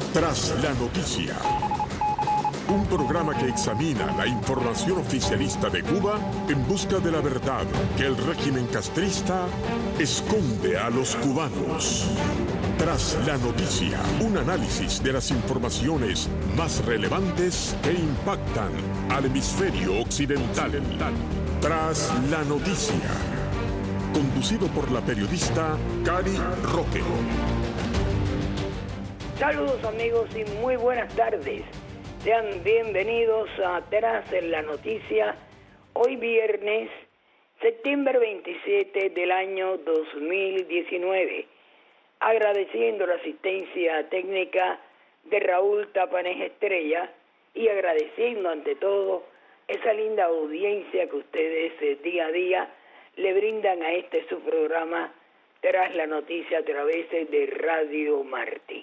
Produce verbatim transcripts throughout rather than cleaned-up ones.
Tras la noticia, un programa que examina la información oficialista de Cuba en busca de la verdad que el régimen castrista esconde a los cubanos. Tras la noticia, un análisis de las informaciones más relevantes que impactan al hemisferio occidental. Tras la noticia, conducido por la periodista Cari Roque. Saludos amigos y muy buenas tardes. Sean bienvenidos a Tras la Noticia, hoy viernes, septiembre veintisiete del año dos mil diecinueve. Agradeciendo la asistencia técnica de Raúl Tapanes Estrella y agradeciendo ante todo esa linda audiencia que ustedes eh, día a día le brindan a este su programa Tras la Noticia a través de Radio Martí.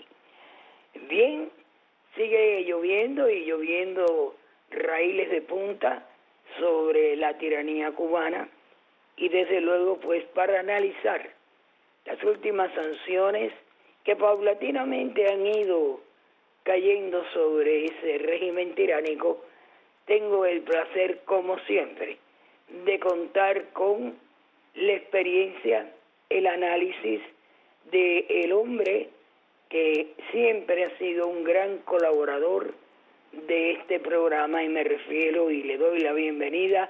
Bien, sigue lloviendo y lloviendo raíles de punta sobre la tiranía cubana y desde luego pues para analizar las últimas sanciones que paulatinamente han ido cayendo sobre ese régimen tiránico, tengo el placer como siempre de contar con la experiencia, el análisis de el hombre que siempre ha sido un gran colaborador de este programa, y me refiero y le doy la bienvenida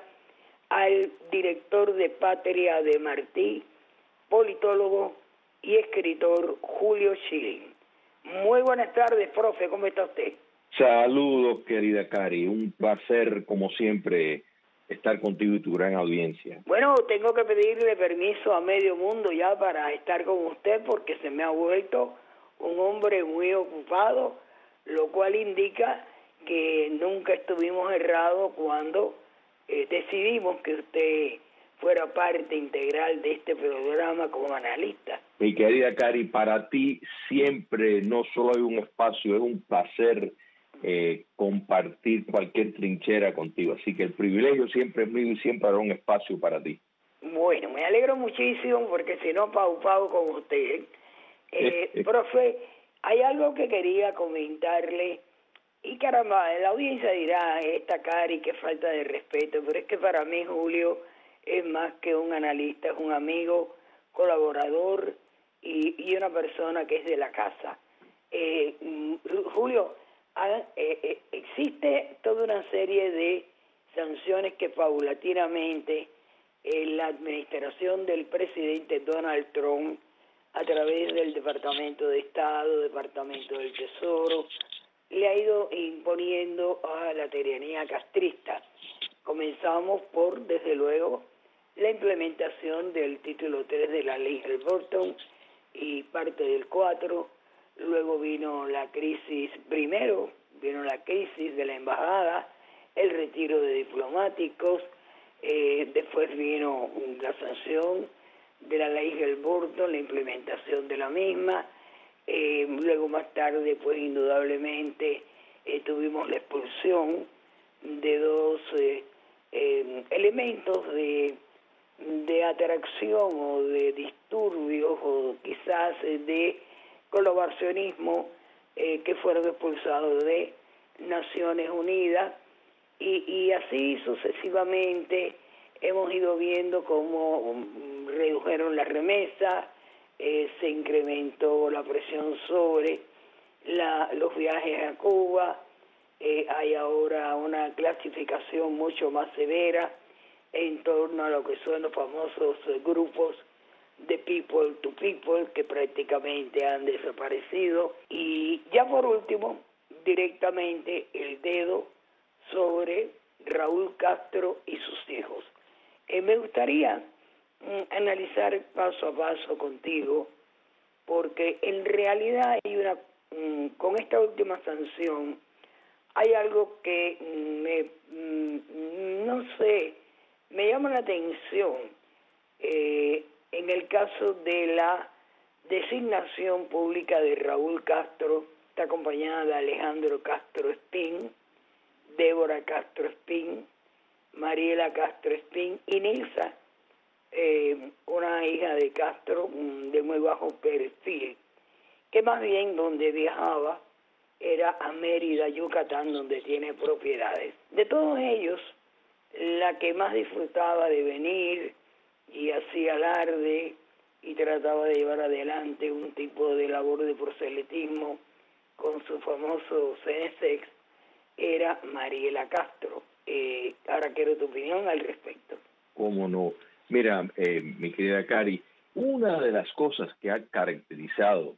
al director de Patria de Martí, politólogo y escritor Julio Schilling. Muy buenas tardes, profe, ¿cómo está usted? Saludos, querida Cari, un placer como siempre estar contigo y tu gran audiencia. Bueno, tengo que pedirle permiso a medio mundo ya para estar con usted porque se me ha vuelto un hombre muy ocupado, lo cual indica que nunca estuvimos errados cuando eh, decidimos que usted fuera parte integral de este programa como analista. Mi querida Cari, para ti siempre no solo hay un espacio, es un placer eh, compartir cualquier trinchera contigo, así que el privilegio siempre es mío y siempre habrá un espacio para ti. Bueno, me alegro muchísimo porque si no, pau pau con usted, ¿eh? Eh, profe, hay algo que quería comentarle y caramba, la audiencia dirá, esta Cari, qué falta de respeto, pero es que para mí Julio es más que un analista, es un amigo, colaborador y, y una persona que es de la casa. Eh, Julio, eh, eh, existe toda una serie de sanciones que paulatinamente eh, la administración del presidente Donald Trump a través del Departamento de Estado, Departamento del Tesoro, le ha ido imponiendo a la tiranía castrista. Comenzamos por, desde luego, la implementación del título tres de la ley Halliburton y parte del cuatro, luego vino la crisis, primero vino la crisis de la embajada, el retiro de diplomáticos, eh, después vino la sanción de la ley Halliburton, la implementación de la misma, eh, luego más tarde pues indudablemente eh, tuvimos la expulsión de dos eh, eh, elementos de, de atracción o de disturbios o quizás eh, de colaboracionismo eh, que fueron expulsados de Naciones Unidas y, y así sucesivamente hemos ido viendo cómo um, redujeron la remesa, eh, se incrementó la presión sobre la, los viajes a Cuba, eh, hay ahora una clasificación mucho más severa en torno a lo que son los famosos eh, grupos de people to people que prácticamente han desaparecido. Y ya por último, directamente el dedo sobre Raúl Castro y sus hijos. Eh, me gustaría mm, analizar paso a paso contigo, porque en realidad hay una, mm, con esta última sanción, hay algo que mm, me, mm, no sé, me llama la atención eh, en el caso de la designación pública de Raúl Castro, está acompañada de Alejandro Castro Espín, Débora Castro Espín, Mariela Castro Espín y Nilsa, eh, una hija de Castro de muy bajo perfil, que más bien donde viajaba era a Mérida, Yucatán, donde tiene propiedades. De todos ellos, la que más disfrutaba de venir y hacía alarde y trataba de llevar adelante un tipo de labor de proselitismo con su famoso Cenesex era Mariela Castro. Eh, ahora quiero tu opinión al respecto. Cómo no. Mira, eh, mi querida Cari, una de las cosas que ha caracterizado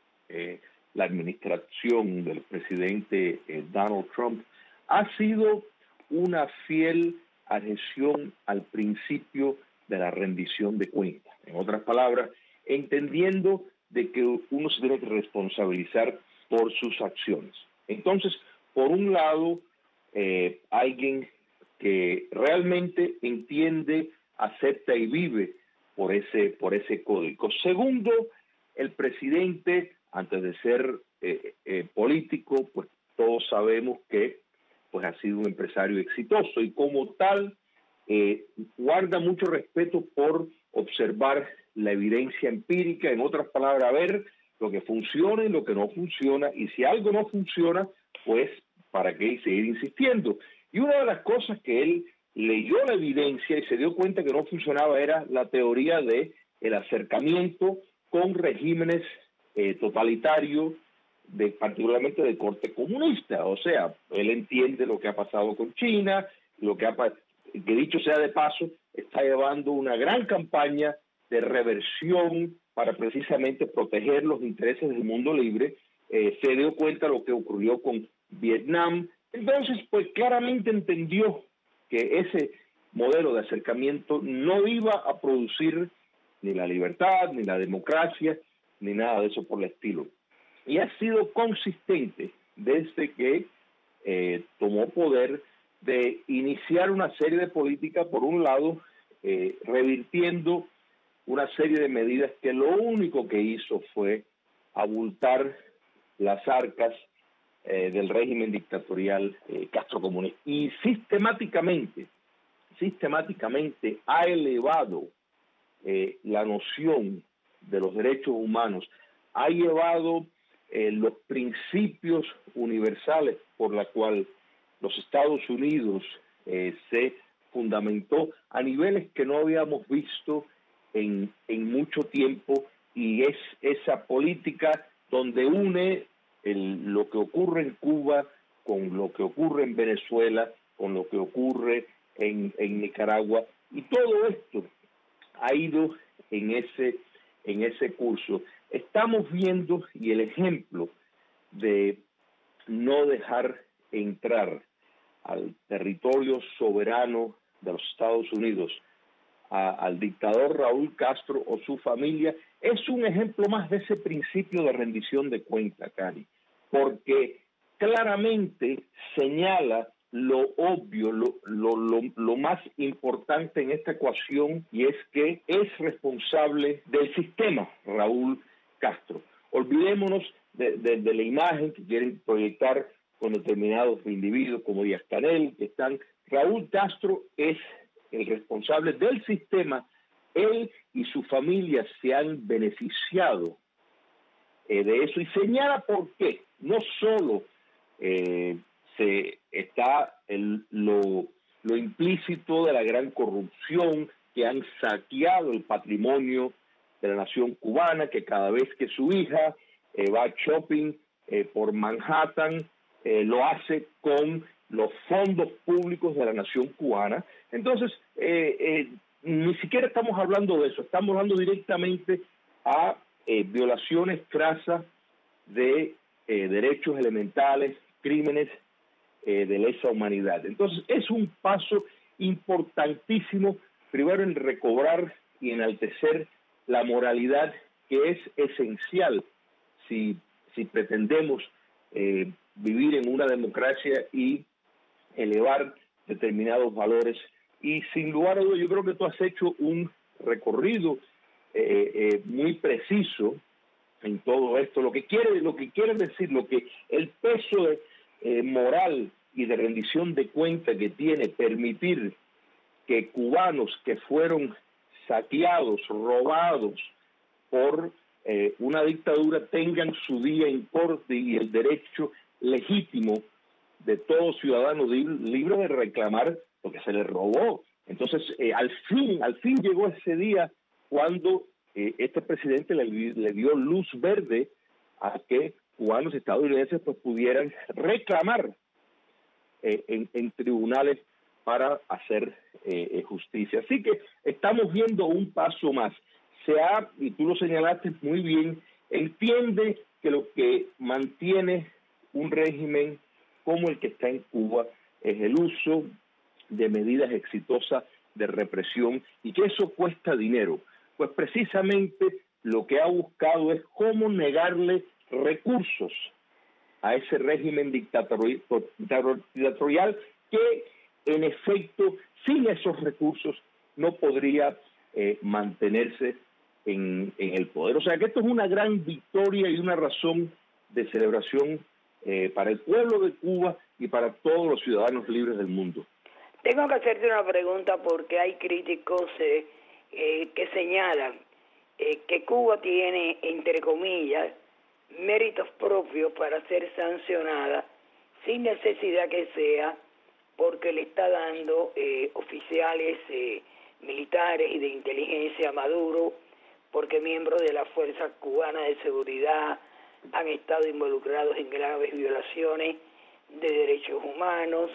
eh, la administración del presidente eh, Donald Trump ha sido una fiel adhesión al principio de la rendición de cuentas. En otras palabras, entendiendo de que uno se tiene que responsabilizar por sus acciones. Entonces, por un lado, eh, alguien que realmente entiende, acepta y vive por ese, por ese código. Segundo, el presidente, antes de ser eh, eh, político, pues todos sabemos que pues ha sido un empresario exitoso y como tal eh, guarda mucho respeto por observar la evidencia empírica, en otras palabras, ver lo que funciona y lo que no funciona, y si algo no funciona, pues para qué seguir insistiendo. Y una de las cosas que él leyó la evidencia y se dio cuenta que no funcionaba era la teoría de el acercamiento con regímenes eh, totalitarios, de, particularmente de corte comunista. O sea, él entiende lo que ha pasado con China, lo que ha que dicho sea de paso, está llevando una gran campaña de reversión para precisamente proteger los intereses del mundo libre. Eh, se dio cuenta de lo que ocurrió con Vietnam. Entonces, pues claramente entendió que ese modelo de acercamiento no iba a producir ni la libertad, ni la democracia, ni nada de eso por el estilo. Y ha sido consistente desde que eh, tomó poder de iniciar una serie de políticas, por un lado, eh, revirtiendo una serie de medidas que lo único que hizo fue abultar las arcas eh, del régimen dictatorial eh, castrocomunista. Y sistemáticamente, sistemáticamente ha elevado eh, la noción de los derechos humanos, ha llevado eh, los principios universales por la cual los Estados Unidos eh, se fundamentó a niveles que no habíamos visto en, en mucho tiempo, y es esa política donde une el, lo que ocurre en Cuba con lo que ocurre en Venezuela, con lo que ocurre en, en Nicaragua, y todo esto ha ido en ese, en ese curso. Estamos viendo, y el ejemplo de no dejar entrar al territorio soberano de los Estados Unidos a, al dictador Raúl Castro o su familia es un ejemplo más de ese principio de rendición de cuentas, Cari, porque claramente señala lo obvio, lo, lo, lo, lo más importante en esta ecuación, y es que es responsable del sistema Raúl Castro. Olvidémonos de, de, de la imagen que quieren proyectar con determinados individuos como Díaz-Canel, que están. Raúl Castro es el responsable del sistema. Él y su familia se han beneficiado eh, de eso, y señala por qué. No solo eh, se está el, lo, lo implícito de la gran corrupción, que han saqueado el patrimonio de la nación cubana, que cada vez que su hija eh, va shopping eh, por Manhattan, eh, lo hace con los fondos públicos de la nación cubana. Entonces, eh, eh, ni siquiera estamos hablando de eso, estamos hablando directamente a eh, violaciones crasas de eh, derechos elementales, crímenes eh, de lesa humanidad. Entonces, es un paso importantísimo, primero en recobrar y enaltecer la moralidad, que es esencial si, si pretendemos eh, vivir en una democracia y elevar determinados valores. Y sin lugar a dudas, yo creo que tú has hecho un recorrido eh, eh, muy preciso en todo esto. Lo que quiere, lo que quiere decir, lo que el peso de, eh, moral y de rendición de cuenta que tiene permitir que cubanos que fueron saqueados, robados por eh, una dictadura tengan su día en corte y el derecho legítimo de todo ciudadano libre de reclamar lo que se le robó. Entonces, eh, al fin, al fin llegó ese día cuando eh, este presidente le, le dio luz verde a que cubanos estadounidenses pues pudieran reclamar eh, en, en tribunales para hacer eh, justicia. Así que estamos viendo un paso más. Se ha, y tú lo señalaste muy bien, entiende que lo que mantiene un régimen como el que está en Cuba es el uso de medidas exitosas de represión y que eso cuesta dinero. Pues precisamente lo que ha buscado es cómo negarle recursos a ese régimen dictatorial que, en efecto, sin esos recursos no podría eh, mantenerse en, en el poder. O sea que esto es una gran victoria y una razón de celebración eh, para el pueblo de Cuba y para todos los ciudadanos libres del mundo. Tengo que hacerte una pregunta porque hay críticos eh, eh, que señalan eh, que Cuba tiene, entre comillas, méritos propios para ser sancionada sin necesidad que sea porque le está dando eh, oficiales eh, militares y de inteligencia a Maduro, porque miembros de la Fuerza Cubana de Seguridad han estado involucrados en graves violaciones de derechos humanos.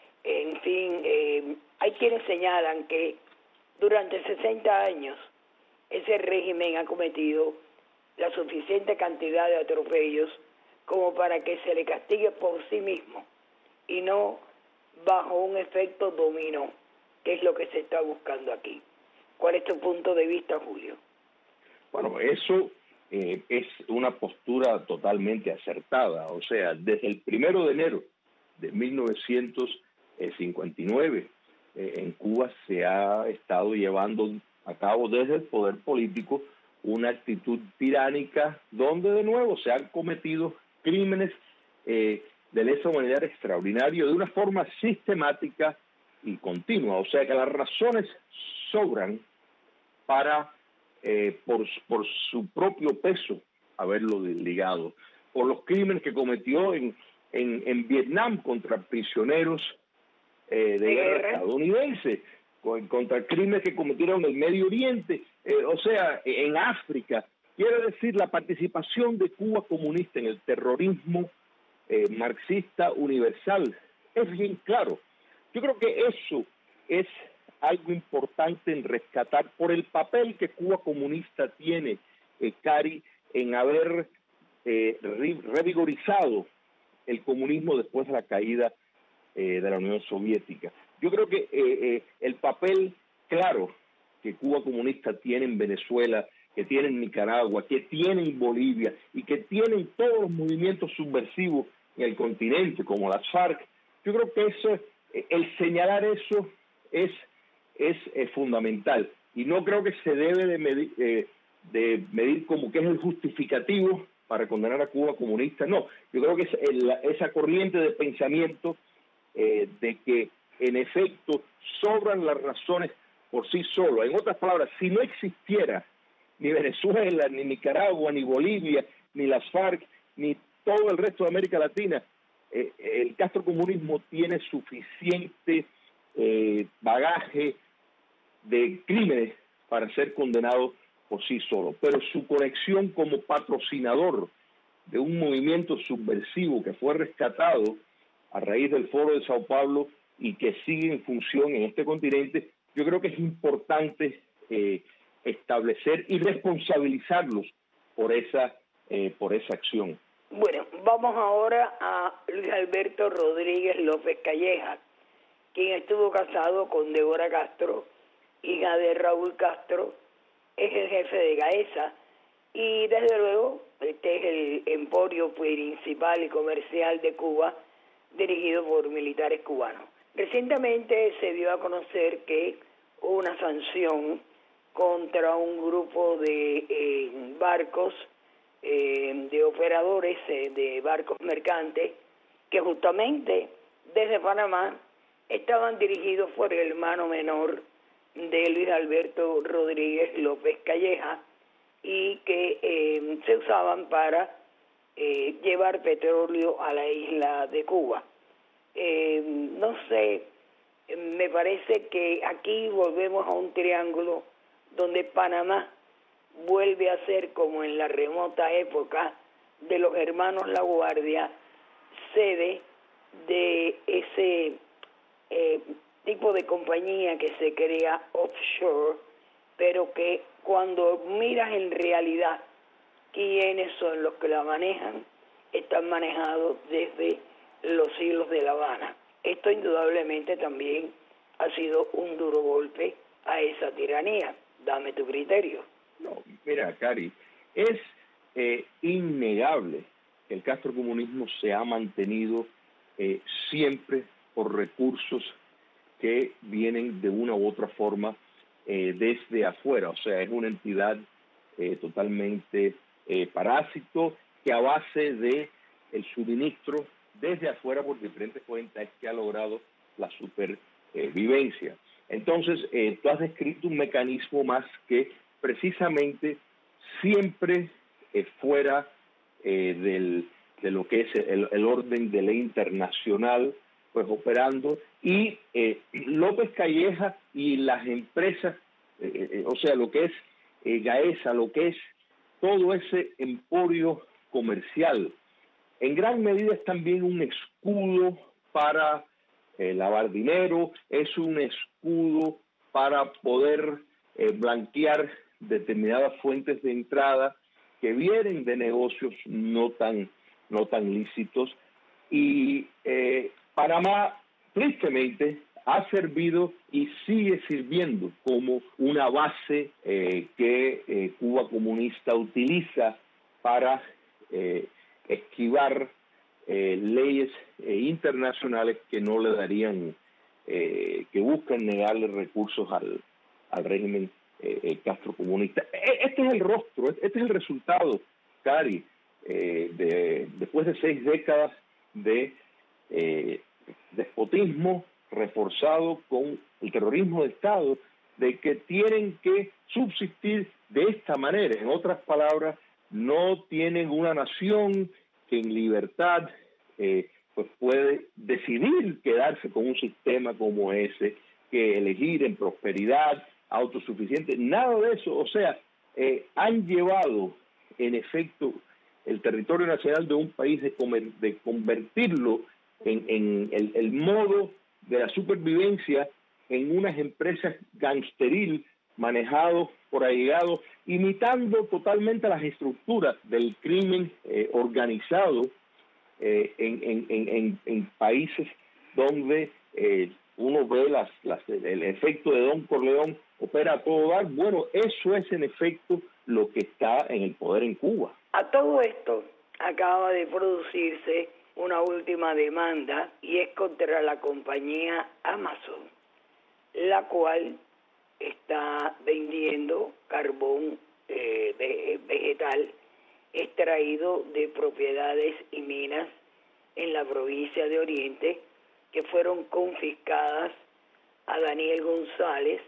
En fin, eh, hay quienes señalan que durante sesenta años ese régimen ha cometido la suficiente cantidad de atropellos como para que se le castigue por sí mismo y no bajo un efecto dominó, que es lo que se está buscando aquí. ¿Cuál es tu punto de vista, Julio? Bueno, eso eh, es una postura totalmente acertada. O sea, desde el primero de enero de mil novecientos cincuenta y nueve, eh, en Cuba se ha estado llevando a cabo desde el poder político una actitud tiránica donde de nuevo se han cometido crímenes eh, de lesa humanidad extraordinario de una forma sistemática y continua. O sea que las razones sobran para, eh, por, por su propio peso, haberlo ligado. Por los crímenes que cometió en, en, en Vietnam contra prisioneros eh, de guerra estadounidenses, contra crímenes que cometieron en el Medio Oriente, eh, o sea, en África. Quiere decir, la participación de Cuba comunista en el terrorismo eh, marxista universal es bien claro. Yo creo que eso es algo importante en rescatar por el papel que Cuba comunista tiene, eh, Cari, en haber eh, revigorizado el comunismo después de la caída eh, de la Unión Soviética. Yo creo que eh, eh, el papel claro que Cuba comunista tiene en Venezuela, que tiene en Nicaragua, que tiene en Bolivia y que tienen todos los movimientos subversivos en el continente, como las FARC, yo creo que eso, el señalar eso es, es, es fundamental. Y no creo que se debe de medir, eh, de medir como que es el justificativo para condenar a Cuba comunista. No, yo creo que es el, esa corriente de pensamiento eh, de que en efecto sobran las razones por sí solo. En otras palabras, si no existiera ni Venezuela, ni Nicaragua, ni Bolivia, ni las FARC, ni todo el resto de América Latina, eh, el castrocomunismo tiene suficiente eh, bagaje de crímenes para ser condenado por sí solo. Pero su conexión como patrocinador de un movimiento subversivo que fue rescatado a raíz del Foro de Sao Paulo y que sigue en función en este continente, yo creo que es importante eh, establecer y responsabilizarlos por esa, eh, por esa acción. Bueno, vamos ahora a Luis Alberto Rodríguez López Calleja, quien estuvo casado con Débora Castro, hija de Raúl Castro, es el jefe de Gaesa y desde luego este es el emporio principal y comercial de Cuba dirigido por militares cubanos. Recientemente se dio a conocer que hubo una sanción contra un grupo de eh, barcos, eh, de operadores eh, de barcos mercantes, que justamente desde Panamá estaban dirigidos por el hermano menor de Luis Alberto Rodríguez López Calleja y que eh, se usaban para eh, llevar petróleo a la isla de Cuba. Eh, no sé, me parece que aquí volvemos a un triángulo donde Panamá vuelve a ser como en la remota época de los hermanos La Guardia, sede de ese eh, tipo de compañía que se crea offshore, pero que cuando miras en realidad quiénes son los que la manejan, están manejados desde los hilos de La Habana. Esto indudablemente también ha sido un duro golpe a esa tiranía. Dame tu criterio. No, mira, Cari, es eh, innegable que el castrocomunismo se ha mantenido eh, siempre por recursos que vienen de una u otra forma eh, desde afuera. O sea, es una entidad eh, totalmente eh, parásito que a base de el suministro desde afuera por diferentes cuentas es que ha logrado la supervivencia. Eh, Entonces, eh, tú has descrito un mecanismo más que precisamente siempre eh, fuera eh, del, de lo que es el, el orden de ley internacional, pues operando, y eh, López Calleja y las empresas, eh, eh, o sea, lo que es eh, Gaesa, lo que es todo ese emporio comercial, en gran medida es también un escudo para eh, lavar dinero, es un escudo para poder eh, blanquear determinadas fuentes de entrada que vienen de negocios no tan, no tan lícitos. Y eh, Panamá, tristemente, ha servido y sigue sirviendo como una base eh, que eh, Cuba comunista utiliza para eh, esquivar eh, leyes eh, internacionales que no le darían, eh, que buscan negarle recursos al, al régimen eh, castrocomunista. Este es el rostro, este es el resultado, Cari, eh, de, después de seis décadas de eh, despotismo reforzado con el terrorismo de Estado, de que tienen que subsistir de esta manera. En otras palabras, no tienen una nación que en libertad eh, pues puede decidir quedarse con un sistema como ese, que elegir en prosperidad, autosuficiente, nada de eso. O sea, eh, han llevado en efecto el territorio nacional de un país de, comer, de convertirlo en, en el, el modo de la supervivencia en unas empresas gangsteril manejados por allegados, imitando totalmente las estructuras del crimen eh, organizado eh, en, en, en, en países donde eh, uno ve las, las, el efecto de Don Corleón opera a todo dar. Bueno, eso es en efecto lo que está en el poder en Cuba. A todo esto acaba de producirse una última demanda y es contra la compañía Amazon, la cual está vendiendo carbón eh, vegetal extraído de propiedades y minas en la provincia de Oriente que fueron confiscadas a Daniel González,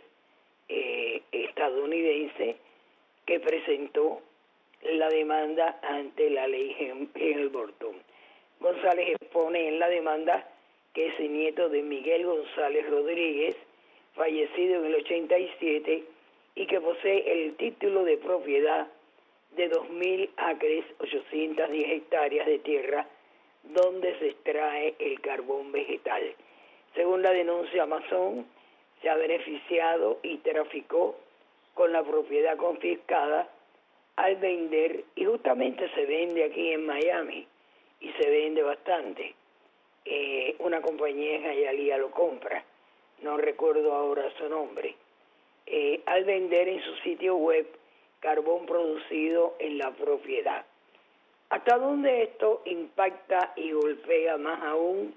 eh, estadounidense, que presentó la demanda ante la ley Hamilton. González expone en la demanda que es el nieto de Miguel González Rodríguez, fallecido en el ochenta y siete, y que posee el título de propiedad de dos mil acres, ochocientas diez hectáreas de tierra, donde se extrae el carbón vegetal. Según la denuncia, Amazon se ha beneficiado y traficó con la propiedad confiscada al vender, y justamente se vende aquí en Miami, y se vende bastante. Eh, una compañía en Hialeah lo compra, no recuerdo ahora su nombre, eh, al vender en su sitio web carbón producido en la propiedad. ¿Hasta dónde esto impacta y golpea más aún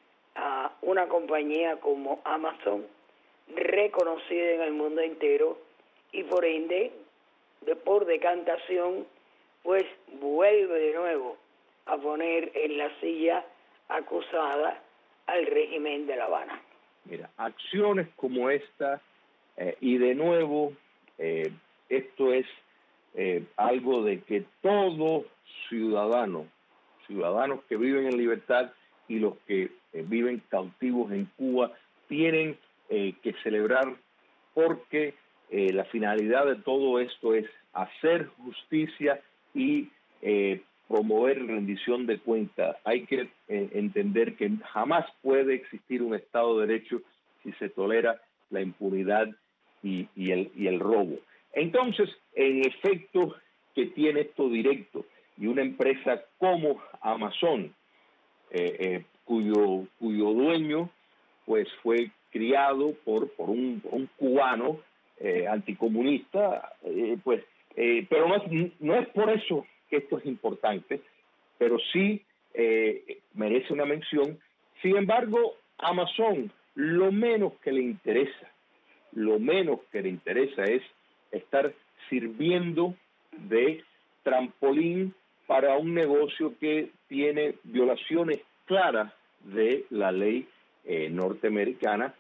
a una compañía como Amazon, reconocida en el mundo entero, y por ende, de, por decantación, pues vuelve de nuevo a poner en la silla acusada al régimen de La Habana? Mira, acciones como esta, eh, y de nuevo, eh, esto es eh, algo de que todo ciudadano ciudadanos que viven en libertad y los que eh, viven cautivos en Cuba tienen eh, que celebrar, porque eh, la finalidad de todo esto es hacer justicia y eh, promover rendición de cuentas. Hay que eh, entender que jamás puede existir un Estado de Derecho si se tolera la impunidad y, y, el, y el robo. Entonces, en efecto, que tiene esto directo, y una empresa como Amazon, eh, eh, cuyo, cuyo dueño pues fue criado por, por, un, por un cubano eh, anticomunista, eh, pues, eh, pero no es, no es por eso que esto es importante, pero sí eh, merece una mención. Sin embargo, Amazon, lo menos que le interesa, lo menos que le interesa es estar sirviendo de trampolín para un negocio que tiene violaciones claras de la ley eh, norteamericana,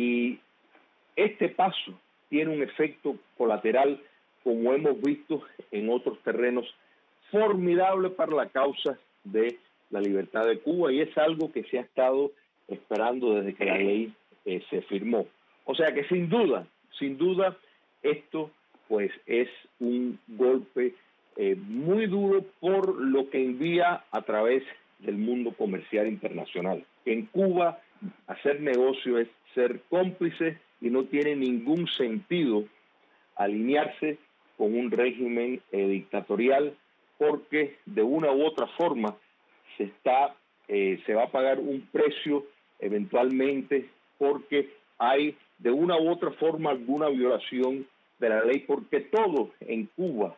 y este paso tiene un efecto colateral, como hemos visto en otros terrenos, formidable para la causa de la libertad de Cuba, y es algo que se ha estado esperando desde que la ley eh, se firmó. O sea que sin duda, sin duda, esto pues es un golpe eh, muy duro por lo que envía a través del mundo comercial internacional. En Cuba, hacer negocio es ser cómplice y no tiene ningún sentido alinearse con un régimen eh, dictatorial, porque de una u otra forma se está eh, se va a pagar un precio eventualmente, porque hay de una u otra forma alguna violación de la ley, porque todo en Cuba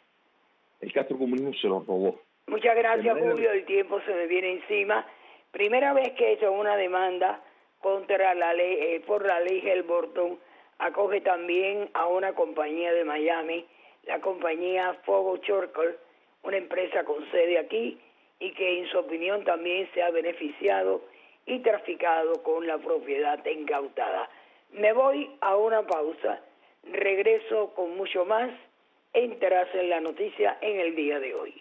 el castrocomunismo se lo robó. Muchas gracias, Julio, el tiempo se me viene encima. Primera vez que he hecho una demanda contra la ley, eh, por la ley Helborton. Acoge también a una compañía de Miami, la compañía Fogo Churchill, una empresa con sede aquí y que en su opinión también se ha beneficiado y traficado con la propiedad incautada. Me voy a una pausa, regreso con mucho más en Tras en la Noticia en el día de hoy.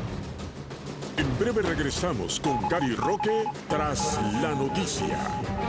En breve regresamos con Gary Roque Tras la Noticia.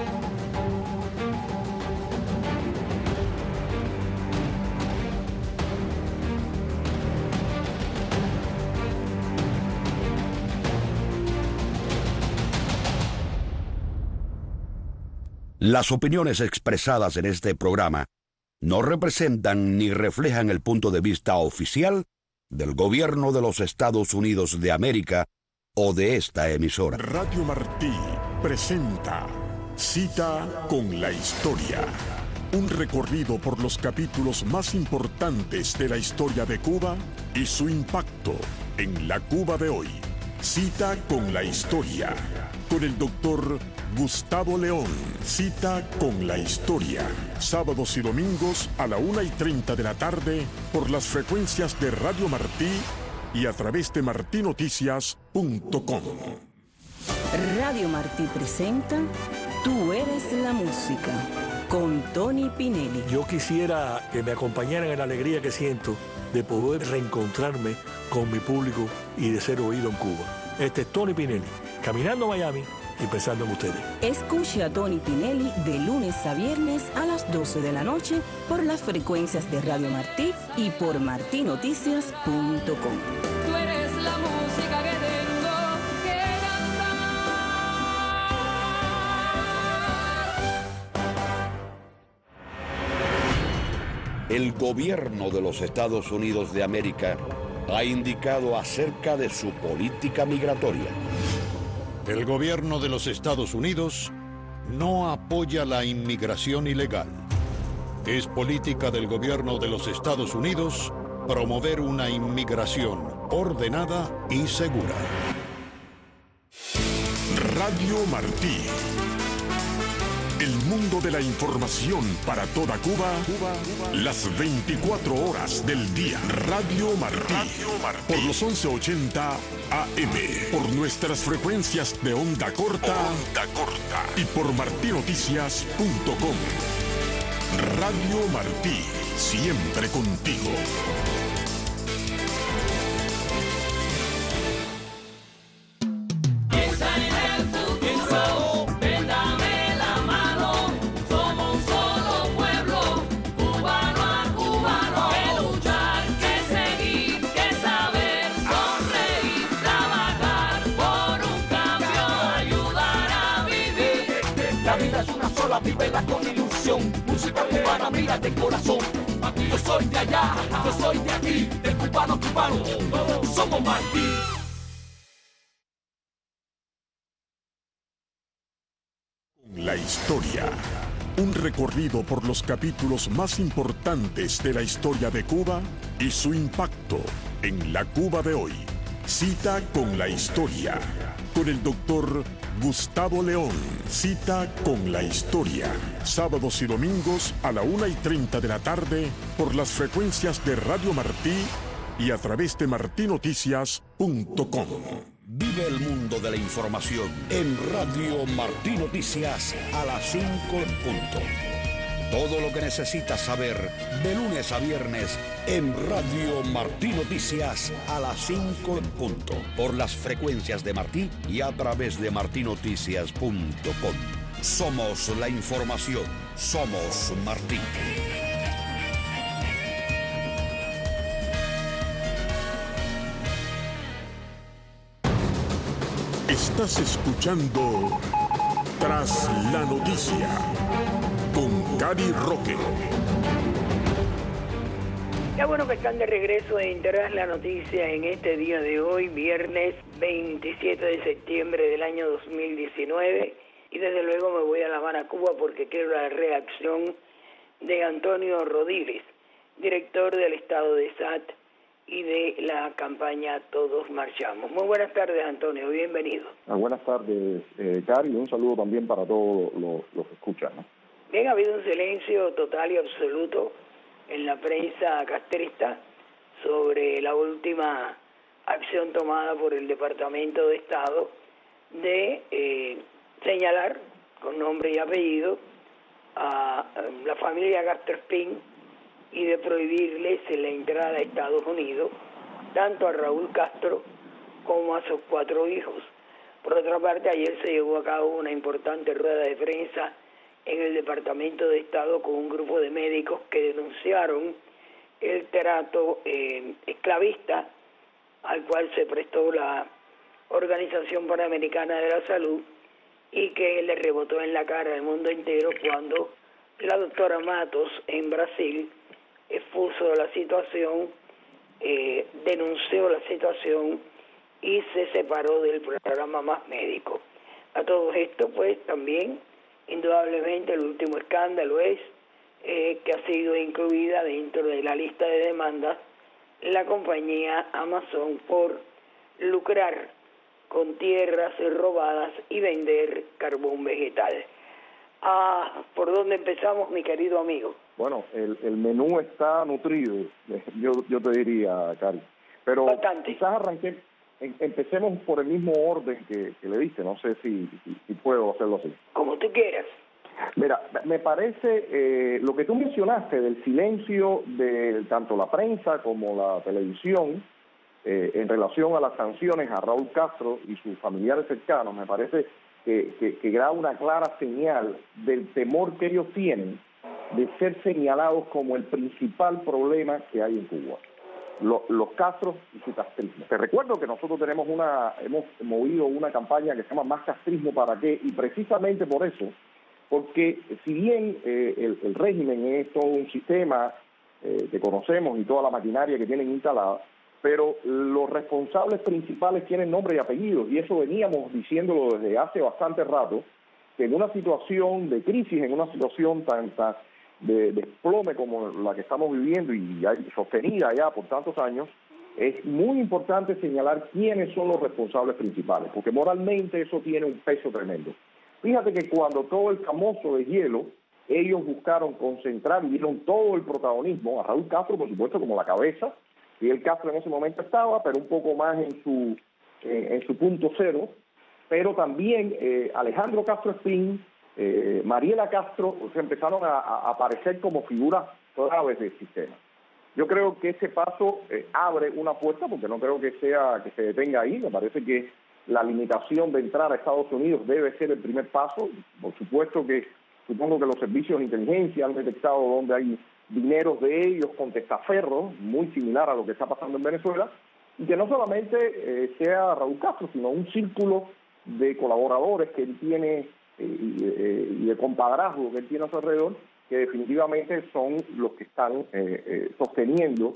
Las opiniones expresadas en este programa no representan ni reflejan el punto de vista oficial del gobierno de los Estados Unidos de América o de esta emisora. Radio Martí presenta Cita con la Historia. Un recorrido por los capítulos más importantes de la historia de Cuba y su impacto en la Cuba de hoy. Cita con la Historia. Con el doctor Gustavo León. Cita con la Historia. Sábados y domingos a la una y treinta de la tarde por las frecuencias de Radio Martí y a través de martí noticias punto com. Radio Martí presenta Tú eres la música, con Tony Pinelli. Yo quisiera que me acompañaran en la alegría que siento de poder reencontrarme con mi público y de ser oído en Cuba. Este es Tony Pinelli, caminando a Miami y pensando en ustedes. Escuche a Tony Pinelli de lunes a viernes a las doce de la noche por las frecuencias de Radio Martí y por martí noticias punto com. Tú eres la música que tengo que cantar. El gobierno de los Estados Unidos de América ha indicado acerca de su política migratoria. El gobierno de los Estados Unidos no apoya la inmigración ilegal. Es política del gobierno de los Estados Unidos promover una inmigración ordenada y segura. Radio Martí. El mundo de la información para toda Cuba, Cuba, Cuba. Las veinticuatro horas del día. Radio Martí. Radio Martí. Por los once ochenta A M. Por nuestras frecuencias de onda corta. Onda corta. Y por martí noticias punto com. Radio Martí. Siempre contigo. Cuba, vívela con ilusión. Música cubana, mira de corazón. Yo soy de allá, yo soy de aquí, de cubano cubano, somos Martí. La historia. Un recorrido por los capítulos más importantes de la historia de Cuba y su impacto en la Cuba de hoy. Cita con la historia. Con el doctor Gustavo León. Cita con la historia. Sábados y domingos a la una y treinta de la tarde por las frecuencias de Radio Martí y a través de martí noticias punto com. Vive el mundo de la información en Radio Martí Noticias a las cinco en punto. Todo lo que necesitas saber de lunes a viernes en Radio Martí Noticias a las cinco en punto. Por las frecuencias de Martí y a través de martí noticias punto com. Somos la información. Somos Martí. Estás escuchando Tras la Noticia con Cari Roque. Qué bueno que están de regreso en Tras la Noticia en este día de hoy, viernes veintisiete de septiembre del año dos mil diecinueve. Y desde luego me voy a La Habana, Cuba, porque quiero la reacción de Antonio Rodiles, director del Estado de S A T y de la campaña Todos Marchamos. Muy buenas tardes, Antonio, bienvenido. Ah, buenas tardes, eh, Cari, y un saludo también para todos los, los que escuchan, ¿no? Bien, ha habido un silencio total y absoluto en la prensa castrista sobre la última acción tomada por el Departamento de Estado de eh, señalar con nombre y apellido a, a la familia Castro Espín y de prohibirles la entrada a Estados Unidos, tanto a Raúl Castro como a sus cuatro hijos. Por otra parte, ayer se llevó a cabo una importante rueda de prensa en el Departamento de Estado con un grupo de médicos que denunciaron el trato eh, esclavista al cual se prestó la Organización Panamericana de la Salud y que le rebotó en la cara al mundo entero cuando la doctora Matos en Brasil expuso la situación, eh, denunció la situación y se separó del programa Más Médico. A todo esto, pues también, indudablemente, el último escándalo es eh, que ha sido incluida dentro de la lista de demandas la compañía Amazon por lucrar con tierras robadas y vender carbón vegetal. Ah, ¿por dónde empezamos, mi querido amigo? Bueno, el, el menú está nutrido, yo, yo te diría, Cari. Pero Bastante. Quizás arranque, en, empecemos por el mismo orden que, que le diste, no sé si, si, si puedo hacerlo así. Como tú quieras. Mira, me parece eh, lo que tú mencionaste del silencio de tanto la prensa como la televisión eh, en relación a las sanciones a Raúl Castro y sus familiares cercanos, me parece que, que, que da una clara señal del temor que ellos tienen de ser señalados como el principal problema que hay en Cuba. Los, los Castros y su castrismo. Te recuerdo que nosotros tenemos una, hemos movido una campaña que se llama Más Castrismo para qué, y precisamente por eso, porque si bien eh, el, el régimen es todo un sistema eh, que conocemos y toda la maquinaria que tienen instalada, pero los responsables principales tienen nombre y apellido, y eso veníamos diciéndolo desde hace bastante rato, que en una situación de crisis, en una situación tan, tan de desplome como la que estamos viviendo y ya sostenida ya por tantos años, es muy importante señalar quiénes son los responsables principales, porque moralmente eso tiene un peso tremendo. Fíjate que cuando todo el famoso de hielo, ellos buscaron concentrar y dieron todo el protagonismo a Raúl Castro, por supuesto, como la cabeza, y el Castro en ese momento estaba, pero un poco más en su, eh, en su punto cero, pero también eh, Alejandro Castro Espín, Eh, Mariela Castro, se empezaron a, a aparecer como figuras claves del sistema. Yo creo que ese paso eh, abre una puerta, porque no creo que sea que se detenga ahí. Me parece que la limitación de entrar a Estados Unidos debe ser el primer paso. Por supuesto que supongo que los servicios de inteligencia han detectado donde hay dineros de ellos con testaferros, muy similar a lo que está pasando en Venezuela, y que no solamente eh, sea Raúl Castro, sino un círculo de colaboradores que él tiene y, y, y de compadrazgo que él tiene a su alrededor, que definitivamente son los que están eh, eh, sosteniendo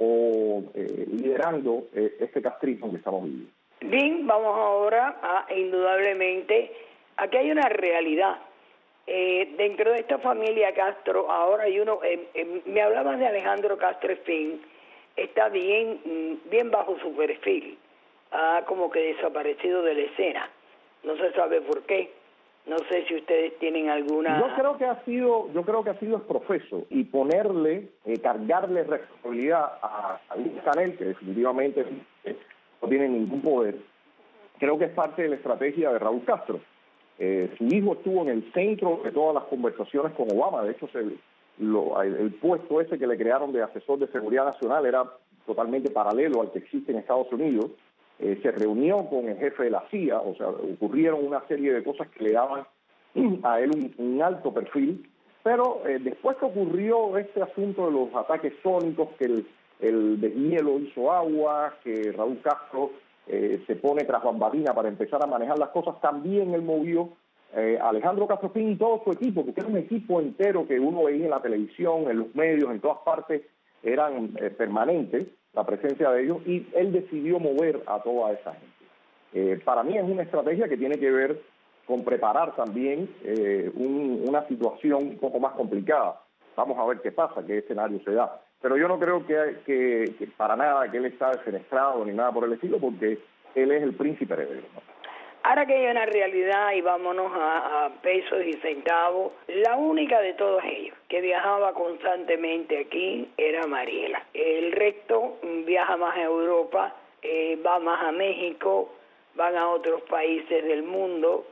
o eh, liderando eh, este castrismo que estamos viviendo. Bien, vamos ahora a, indudablemente, aquí hay una realidad. Eh, dentro de esta familia Castro, ahora hay uno, eh, eh, me hablabas de Alejandro Castro Espín, está bien, bien bajo su perfil, ha como que desaparecido de la escena, no se sabe por qué. No sé si ustedes tienen alguna... Yo creo que ha sido, yo creo que ha sido el profeso y ponerle, eh, cargarle responsabilidad a, a Luis Canel, que definitivamente eh, no tiene ningún poder. Creo que es parte de la estrategia de Raúl Castro. Eh, su hijo estuvo en el centro de todas las conversaciones con Obama. De hecho, se, lo, el, el puesto ese que le crearon de asesor de seguridad nacional era totalmente paralelo al que existe en Estados Unidos. Eh, se reunió con el jefe de la C I A, o sea, ocurrieron una serie de cosas que le daban a él un, un alto perfil, pero eh, después que ocurrió este asunto de los ataques sónicos, que el, el deshielo hizo agua, que Raúl Castro eh, se pone tras bambalina para empezar a manejar las cosas, también él movió eh, a Alejandro Castro Espín y todo su equipo, porque era un equipo entero que uno veía en la televisión, en los medios, en todas partes, eran eh, permanentes la presencia de ellos, y él decidió mover a toda esa gente. Eh, para mí es una estrategia que tiene que ver con preparar también eh, un, una situación un poco más complicada. Vamos a ver qué pasa, qué escenario se da. Pero yo no creo que, que, que para nada que él está defenestrado ni nada por el estilo, porque él es el príncipe heredero, ¿no? Ahora que hay una realidad y vámonos a, a pesos y centavos, la única de todos ellos que viajaba constantemente aquí era Mariela. El resto viaja más a Europa, eh, va más a México, van a otros países del mundo.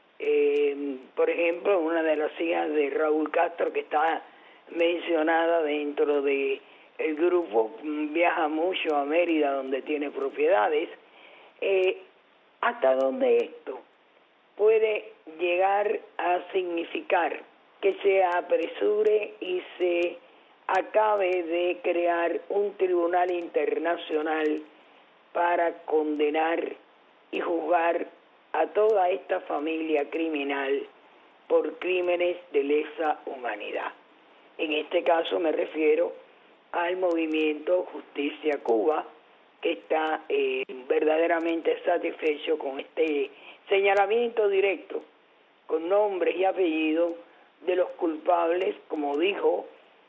Eh, por ejemplo, una de las hijas de Raúl Castro, que está mencionada dentro de el grupo, viaja mucho a Mérida, donde tiene propiedades. Eh, ¿Hasta dónde esto puede llegar a significar que se apresure y se acabe de crear un tribunal internacional para condenar y juzgar a toda esta familia criminal por crímenes de lesa humanidad? En este caso me refiero al movimiento Justicia Cuba, que está eh, verdaderamente satisfecho con este señalamiento directo, con nombres y apellidos de los culpables, como dijo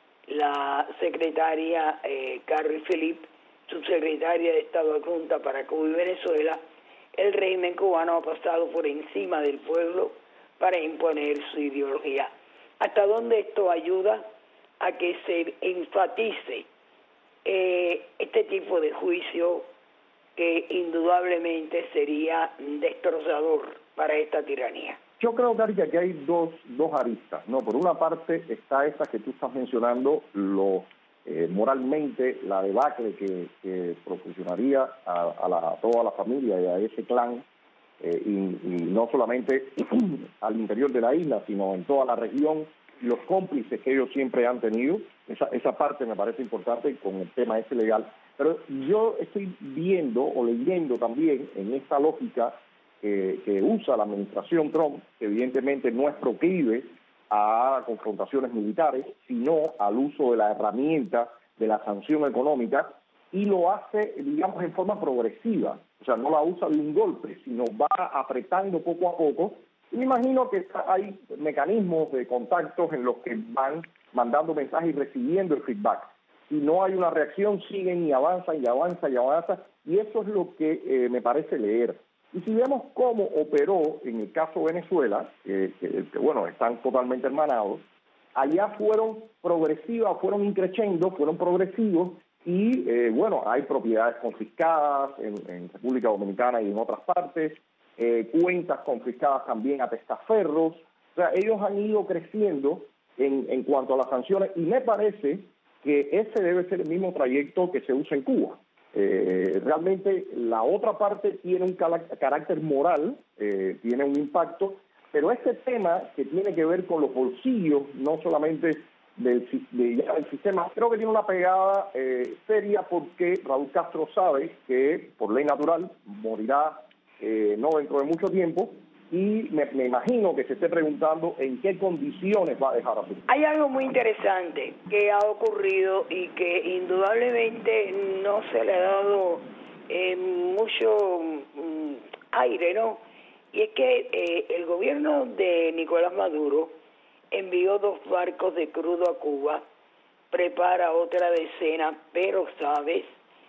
la secretaria eh, Carrie Phillips, subsecretaria de Estado adjunta para Cuba y Venezuela. El régimen cubano ha pasado por encima del pueblo para imponer su ideología. ¿Hasta dónde esto ayuda a que se enfatice eh, este tipo de juicio que indudablemente sería destrozador para esta tiranía? Yo creo, Gary, que aquí hay dos, dos aristas, ¿no? Por una parte está esta que tú estás mencionando, lo eh, moralmente, la debacle que, que proporcionaría a, a, la, a toda la familia y a ese clan, eh, y, y no solamente al interior de la isla, sino en toda la región, los cómplices que ellos siempre han tenido. Esa, esa parte me parece importante con el tema ese legal. Pero yo estoy viendo o leyendo también en esta lógica que, que usa la administración Trump, que evidentemente no es proclive a confrontaciones militares, sino al uso de la herramienta de la sanción económica, y lo hace, digamos, en forma progresiva. O sea, no la usa de un golpe, sino va apretando poco a poco. Y me imagino que hay mecanismos de contactos en los que van mandando mensajes y recibiendo el feedback. Si no hay una reacción, siguen y avanzan y avanzan y avanzan, y eso es lo que eh, me parece leer. Y si vemos cómo operó en el caso de Venezuela, eh, que, que bueno, están totalmente hermanados, allá fueron progresivas, fueron increciendo, fueron progresivos, y eh, bueno, hay propiedades confiscadas en, en República Dominicana y en otras partes, eh, cuentas confiscadas también a testaferros. O sea, ellos han ido creciendo en, en cuanto a las sanciones, y me parece que ese debe ser el mismo trayecto que se usa en Cuba. Eh, realmente la otra parte tiene un carácter moral, eh, tiene un impacto, pero este tema que tiene que ver con los bolsillos, no solamente del, de, ya, del sistema, creo que tiene una pegada eh, seria, porque Raúl Castro sabe que por ley natural morirá eh, no dentro de mucho tiempo, y me, me imagino que se esté preguntando en qué condiciones va a dejar a su... Hay algo muy interesante que ha ocurrido y que indudablemente no se le ha dado eh, mucho mm, aire, ¿no? Y es que eh, el gobierno de Nicolás Maduro envió dos barcos de crudo a Cuba, prepara otra decena, pero, ¿sabes?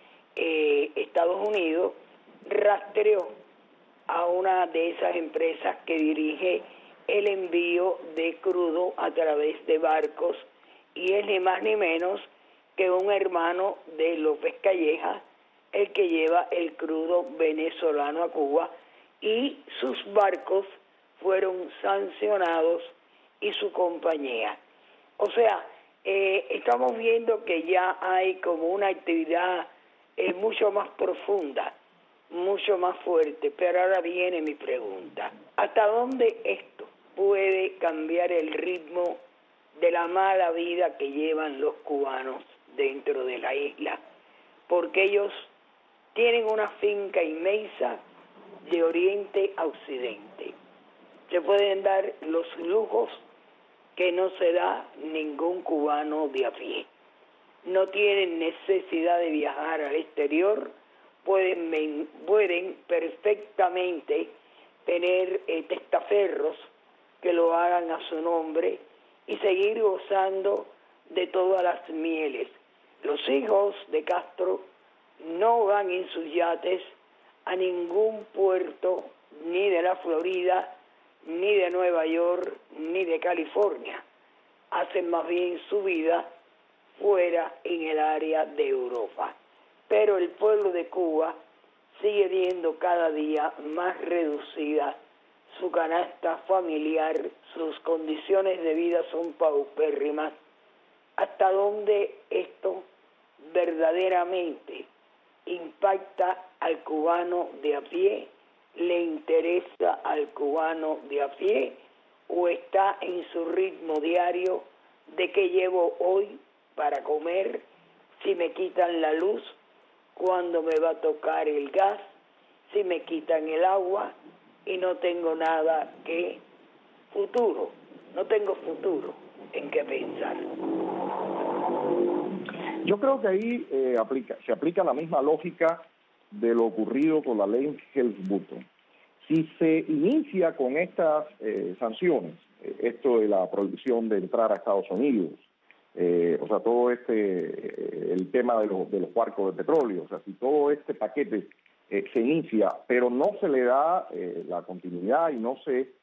Eh, Estados Unidos rastreó a una de esas empresas que dirige el envío de crudo a través de barcos y es ni más ni menos que un hermano de López Calleja, el que lleva el crudo venezolano a Cuba, y sus barcos fueron sancionados y su compañía. O sea, eh, estamos viendo que ya hay como una actividad eh, mucho más profunda, mucho más fuerte, pero ahora viene mi pregunta. ¿Hasta dónde esto puede cambiar el ritmo de la mala vida que llevan los cubanos dentro de la isla? Porque ellos tienen una finca inmensa de oriente a occidente. Se pueden dar los lujos que no se da ningún cubano de a pie. No tienen necesidad de viajar al exterior, pueden, pueden perfectamente tener eh, testaferros que lo hagan a su nombre y seguir gozando de todas las mieles. Los hijos de Castro no van en sus yates a ningún puerto, ni de la Florida, ni de Nueva York, ni de California. Hacen más bien su vida fuera en el área de Europa. Pero el pueblo de Cuba sigue viendo cada día más reducida su canasta familiar, sus condiciones de vida son paupérrimas. ¿Hasta dónde esto verdaderamente impacta al cubano de a pie? ¿Le interesa al cubano de a pie? ¿O está en su ritmo diario de qué llevo hoy para comer, si me quitan la luz, cuándo me va a tocar el gas, si me quitan el agua y no tengo nada que futuro, no tengo futuro en qué pensar? Yo creo que ahí eh, aplica, se aplica la misma lógica de lo ocurrido con la ley Helms-Burton. Si se inicia con estas eh, sanciones, eh, esto de la prohibición de entrar a Estados Unidos, eh, o sea, todo este, eh, el tema de los, de los barcos de petróleo, o sea, si todo este paquete eh, se inicia, pero no se le da eh, la continuidad y no se, eh,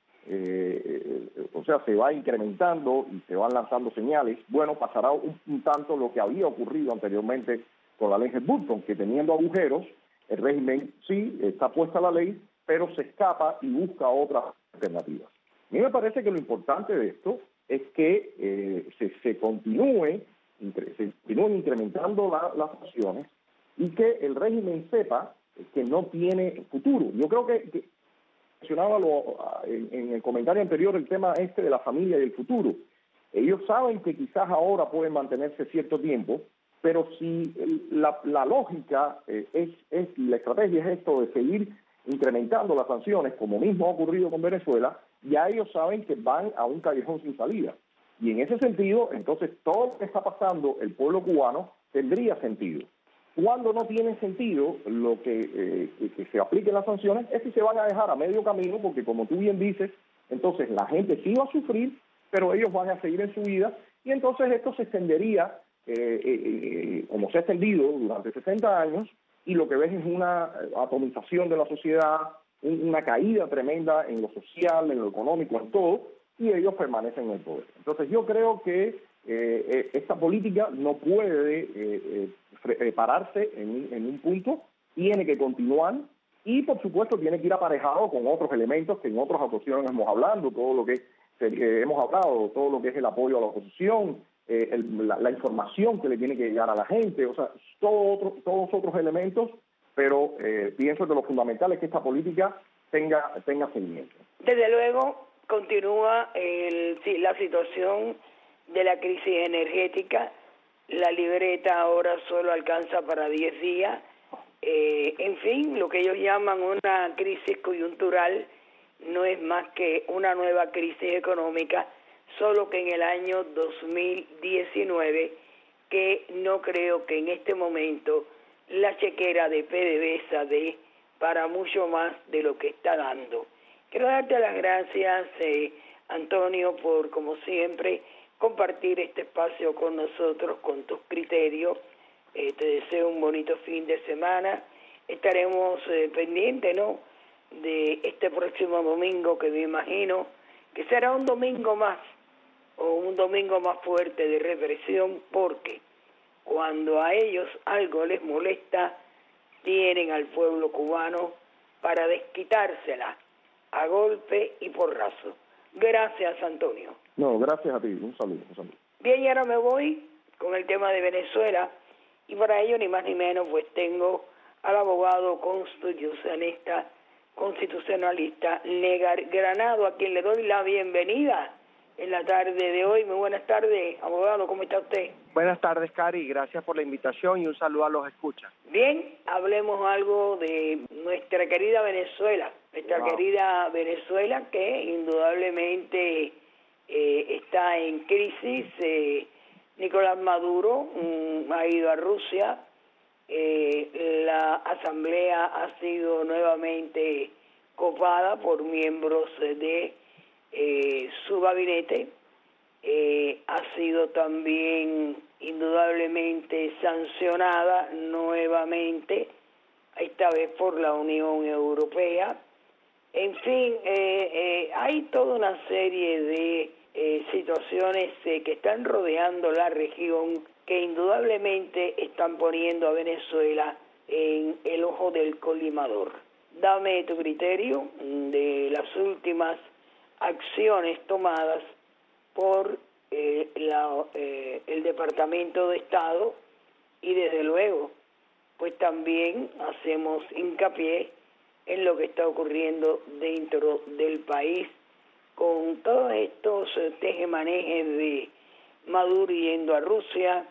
eh, o sea, se va incrementando y se van lanzando señales, bueno, pasará un, un tanto lo que había ocurrido anteriormente con la ley Helms-Burton, que teniendo agujeros, el régimen sí está puesta la ley, pero se escapa y busca otras alternativas. A mí me parece que lo importante de esto es que eh, se, se continúe, se continúen incrementando la, las sanciones y que el régimen sepa que no tiene futuro. Yo creo que, que mencionaba lo, en, en el comentario anterior el tema este de la familia y el futuro. Ellos saben que quizás ahora pueden mantenerse cierto tiempo, pero si la, la lógica eh, es, es, la estrategia es esto de seguir incrementando las sanciones, como mismo ha ocurrido con Venezuela, ya ellos saben que van a un callejón sin salida. Y en ese sentido, entonces, todo lo que está pasando el pueblo cubano tendría sentido. Cuando no tiene sentido lo que, eh, que, que se apliquen las sanciones, es que se van a dejar a medio camino, porque como tú bien dices, entonces la gente sí va a sufrir, pero ellos van a seguir en su vida, y entonces esto se extendería, eh, eh, eh, como se ha extendido durante sesenta años, y lo que ves es una atomización de la sociedad, un, una caída tremenda en lo social, en lo económico, en todo, y ellos permanecen en el poder. Entonces yo creo que eh, esta política no puede eh, eh, pararse en, en un punto, tiene que continuar, y por supuesto tiene que ir aparejado con otros elementos que en otras ocasiones hemos hablado, todo lo que eh, hemos hablado, todo lo que es el apoyo a la oposición, Eh, el, la, la información que le tiene que llegar a la gente, o sea, todo otro, todos otros elementos, pero eh, pienso que lo fundamental es que esta política tenga, tenga seguimiento. Desde luego, continúa el, sí, la situación de la crisis energética, la libreta ahora solo alcanza para diez días, eh, en fin, lo que ellos llaman una crisis coyuntural no es más que una nueva crisis económica, solo que en el año dos mil diecinueve, que no creo que en este momento la chequera de PDVSA dé para mucho más de lo que está dando. Quiero darte las gracias, eh, Antonio, por, como siempre, compartir este espacio con nosotros, con tus criterios. Eh, te deseo un bonito fin de semana. Estaremos eh, pendientes, ¿no?, de este próximo domingo, que me imagino que será un domingo más, o un domingo más fuerte de represión, porque cuando a ellos algo les molesta, tienen al pueblo cubano para desquitársela a golpe y porrazo. Gracias, Antonio. No, gracias a ti. Un saludo, un saludo. Bien, y ahora me voy con el tema de Venezuela, y para ello ni más ni menos pues tengo al abogado constitucionalista, constitucionalista Negar Granado, a quien le doy la bienvenida en la tarde de hoy. Muy buenas tardes, abogado, ¿cómo está usted? Buenas tardes, Cari, gracias por la invitación y un saludo a los escuchas. Bien, hablemos algo de nuestra querida Venezuela, nuestra wow. querida Venezuela, que indudablemente eh, está en crisis. eh, Nicolás Maduro um, ha ido a Rusia, eh, la asamblea ha sido nuevamente copada por miembros de eh, su gabinete, eh, ha sido también indudablemente sancionada nuevamente, esta vez por la Unión Europea. En fin, eh, eh, hay toda una serie de eh, situaciones eh, que están rodeando la región, que indudablemente están poniendo a Venezuela en el ojo del colimador. Dame tu criterio de las últimas acciones tomadas por eh, la, eh, el Departamento de Estado, y desde luego pues también hacemos hincapié en lo que está ocurriendo dentro del país con todos estos tejemanejes de Maduro yendo a Rusia,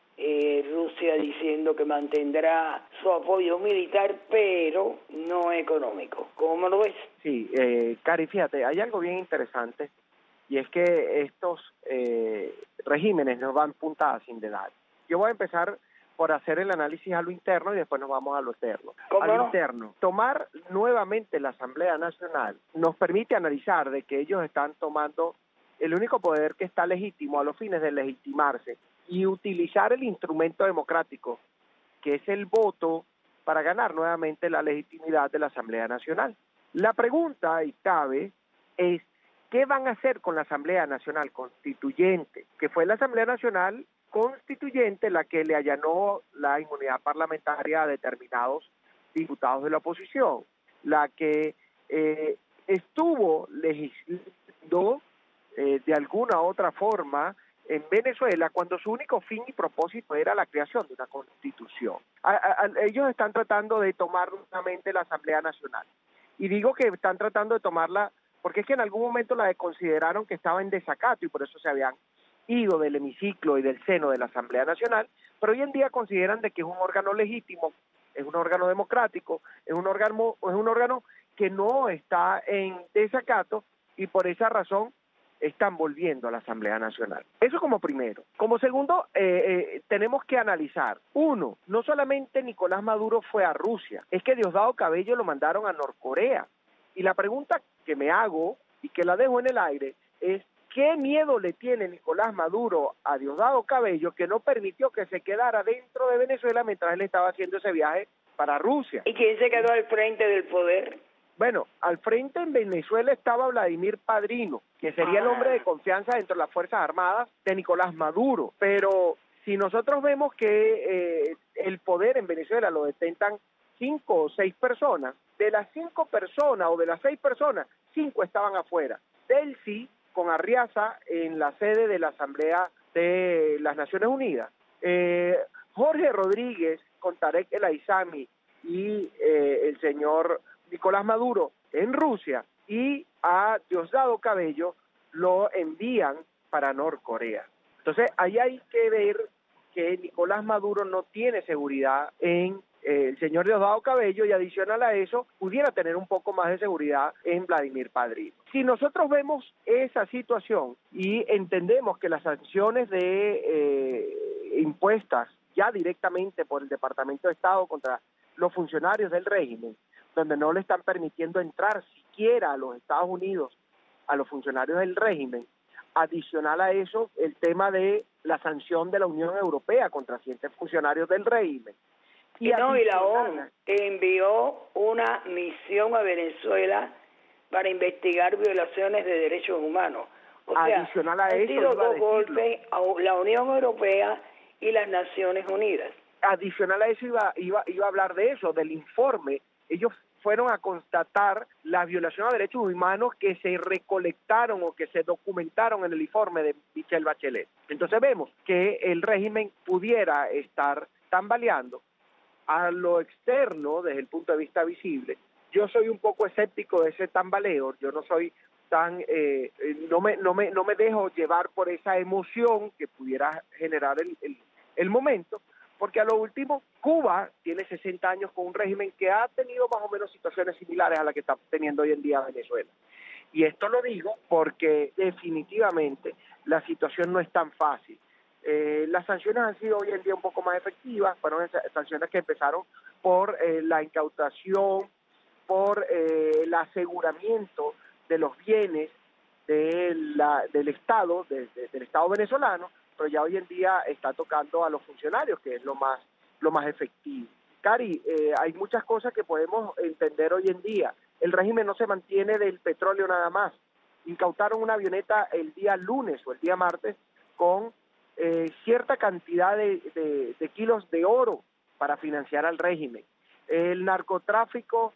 eh, Rusia diciendo que mantendrá su apoyo militar pero no económico. ¿Cómo lo ves? Sí, eh, Cari, fíjate, hay algo bien interesante, y es que estos eh, regímenes nos van puntadas sin dedal. Yo voy a empezar por hacer el análisis a lo interno y después nos vamos a lo externo. A lo no? interno, tomar nuevamente la Asamblea Nacional nos permite analizar de que ellos están tomando el único poder que está legítimo a los fines de legitimarse y utilizar el instrumento democrático, que es el voto, para ganar nuevamente la legitimidad de la Asamblea Nacional. La pregunta, y cabe, es ¿qué van a hacer con la Asamblea Nacional Constituyente? Que fue la Asamblea Nacional Constituyente la que le allanó la inmunidad parlamentaria a determinados diputados de la oposición, la que eh, estuvo legislando eh, de alguna u otra forma en Venezuela cuando su único fin y propósito era la creación de una constitución. A, a, a, ellos están tratando de tomar nuevamente la Asamblea Nacional. Y digo que están tratando de tomarla porque es que en algún momento la consideraron que estaba en desacato y por eso se habían ido del hemiciclo y del seno de la Asamblea Nacional, pero hoy en día consideran de que es un órgano legítimo, es un órgano democrático, es un órgano, es un órgano que no está en desacato y por esa razón están volviendo a la Asamblea Nacional. Eso como primero. Como segundo, eh, eh, tenemos que analizar, uno, no solamente Nicolás Maduro fue a Rusia, es que Diosdado Cabello lo mandaron a Norcorea. Y la pregunta que me hago y que la dejo en el aire es, ¿qué miedo le tiene Nicolás Maduro a Diosdado Cabello que no permitió que se quedara dentro de Venezuela mientras él estaba haciendo ese viaje para Rusia? ¿Y quién se quedó al frente del poder? Bueno, al frente en Venezuela estaba Vladimir Padrino, que sería ah. el hombre de confianza dentro de las Fuerzas Armadas de Nicolás Maduro. Pero si nosotros vemos que eh, el poder en Venezuela lo detentan cinco o seis personas, de las cinco personas o de las seis personas, cinco estaban afuera. Delcy con Arriaza en la sede de la Asamblea de las Naciones Unidas. Eh, Jorge Rodríguez con Tarek El Aizami y eh, el señor Nicolás Maduro en Rusia, y a Diosdado Cabello lo envían para Norcorea. Entonces, ahí hay que ver que Nicolás Maduro no tiene seguridad en eh, el señor Diosdado Cabello, y adicional a eso, pudiera tener un poco más de seguridad en Vladimir Padrino. Si nosotros vemos esa situación y entendemos que las sanciones de eh, impuestas ya directamente por el Departamento de Estado contra los funcionarios del régimen, donde no le están permitiendo entrar siquiera a los Estados Unidos a los funcionarios del régimen, adicional a eso, el tema de la sanción de la Unión Europea contra ciertos funcionarios del régimen. Y, y no, y la ONU envió una misión a Venezuela para investigar violaciones de derechos humanos. O adicional sea, a han eso, sido dos golpes a la Unión Europea y las Naciones Unidas. Adicional a eso iba, iba, iba a hablar de eso, del informe. Ellos fueron a constatar las violaciones de derechos humanos que se recolectaron o que se documentaron en el informe de Michelle Bachelet. Entonces vemos que el régimen pudiera estar tambaleando a lo externo desde el punto de vista visible. Yo soy un poco escéptico de ese tambaleo, yo no soy tan, eh, no me, no me, no me dejo llevar por esa emoción que pudiera generar el, el, el momento, porque a lo último, Cuba tiene sesenta años con un régimen que ha tenido más o menos situaciones similares a las que está teniendo hoy en día Venezuela. Y esto lo digo porque definitivamente la situación no es tan fácil. Eh, las sanciones han sido hoy en día un poco más efectivas, fueron sanciones que empezaron por eh, la incautación, por eh, el aseguramiento de los bienes de la, del Estado, de, de, del Estado venezolano, pero ya hoy en día está tocando a los funcionarios, que es lo más lo más efectivo. Cari, eh, hay muchas cosas que podemos entender hoy en día. El régimen no se mantiene del petróleo nada más. Incautaron una avioneta el día lunes o el día martes con eh, cierta cantidad de, de, de kilos de oro para financiar al régimen. El narcotráfico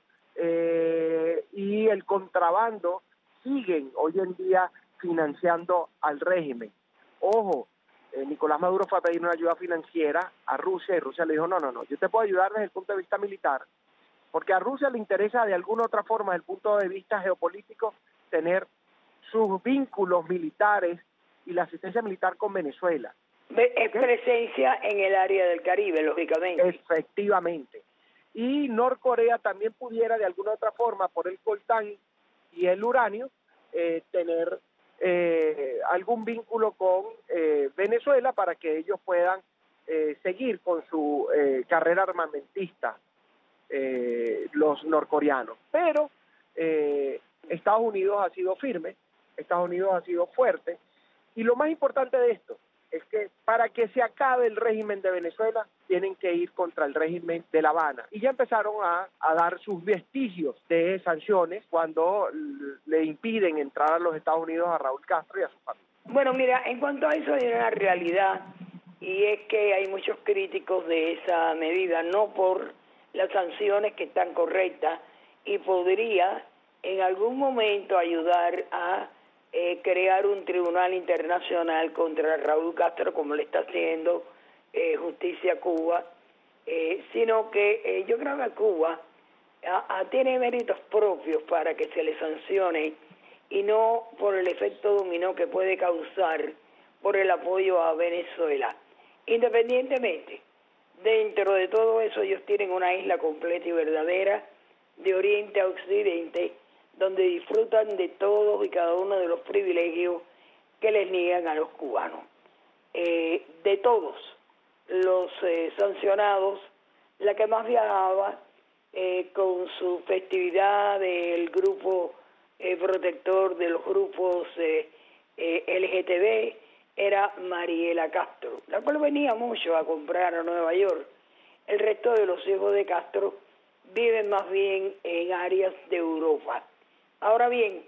eh, y el contrabando siguen hoy en día financiando al régimen. Ojo, Eh, Nicolás Maduro fue a pedir una ayuda financiera a Rusia y Rusia le dijo, no, no, no, yo te puedo ayudar desde el punto de vista militar, porque a Rusia le interesa de alguna otra forma, desde el punto de vista geopolítico, tener sus vínculos militares y la asistencia militar con Venezuela. Es presencia en el área del Caribe, lógicamente. Efectivamente. Y Norcorea también pudiera de alguna otra forma, por el coltán y el uranio, eh, tener Eh, algún vínculo con eh, Venezuela para que ellos puedan eh, seguir con su eh, carrera armamentista, eh, los norcoreanos. Pero eh, Estados Unidos ha sido firme, Estados Unidos ha sido fuerte, y lo más importante de esto es que para que se acabe el régimen de Venezuela tienen que ir contra el régimen de La Habana. Y ya empezaron a, a dar sus vestigios de sanciones cuando le impiden entrar a los Estados Unidos a Raúl Castro y a su familia. Bueno, mira, en cuanto a eso hay una realidad, y es que hay muchos críticos de esa medida, no por las sanciones que están correctas, y podría en algún momento ayudar a Eh, crear un tribunal internacional contra Raúl Castro, como le está haciendo eh, Justicia Cuba, eh, sino que eh, yo creo que Cuba a, a, tiene méritos propios para que se le sancione y no por el efecto dominó que puede causar por el apoyo a Venezuela. Independientemente, dentro de todo eso ellos tienen una isla completa y verdadera de oriente a occidente, donde disfrutan de todos y cada uno de los privilegios que les niegan a los cubanos. Eh, de todos los eh, sancionados, la que más viajaba eh, con su festividad del grupo eh, protector de los grupos eh, eh, L G T B era Mariela Castro, la cual venía mucho a comprar a Nueva York. El resto de los hijos de Castro viven más bien en áreas de Europa. Ahora bien,